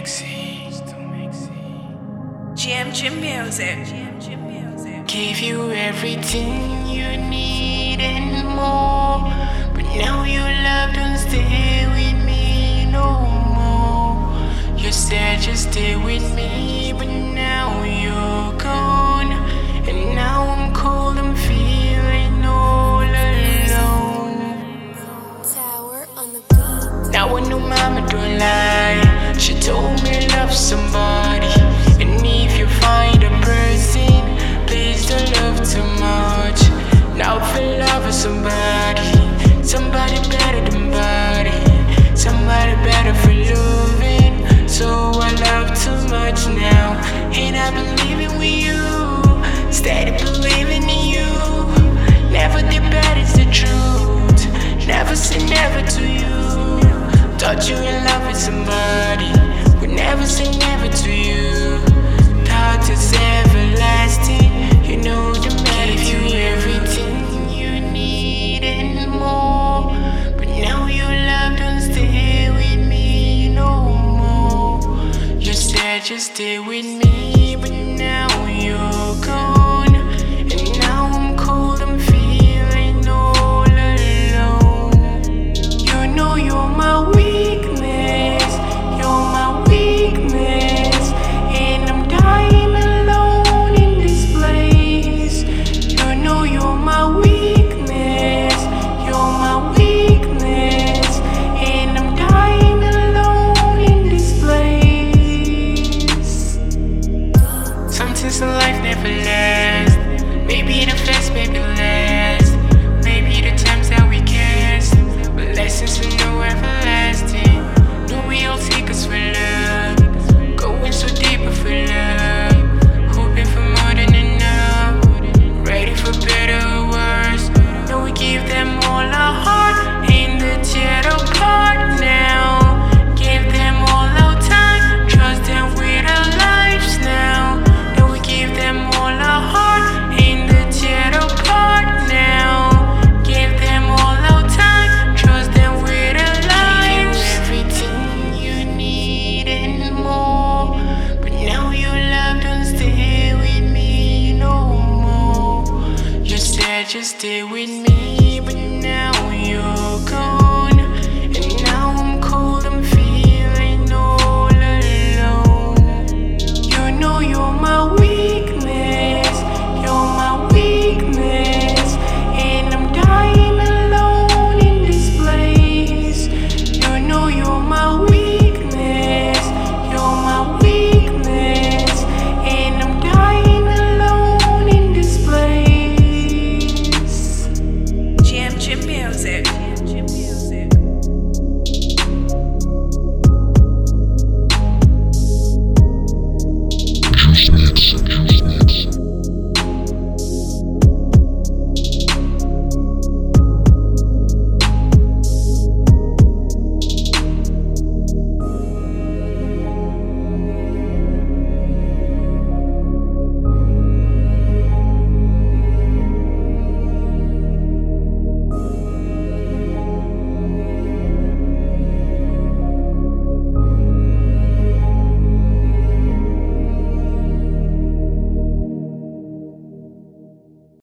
GMG Music. Gave you everything you need and more, but now your love don't stay with me no more. You said just stay with me, but now you're gone, and now I'm cold, I'm feeling all alone. Tower on the beat. Now I know mama don't lie. She told me love somebody, and if you find a person, please don't love too much. Now I feel love with somebody, somebody better than body, somebody better for loving. So I love too much now, and I believe in with you, steady believing in you. Never the bad is the truth, never say never to you. Thought you in love with somebody, would never say never to you. Thought it's everlasting, you know the man. Gave you everything you need and more, but now your love don't stay with me no more. You said just stay with me.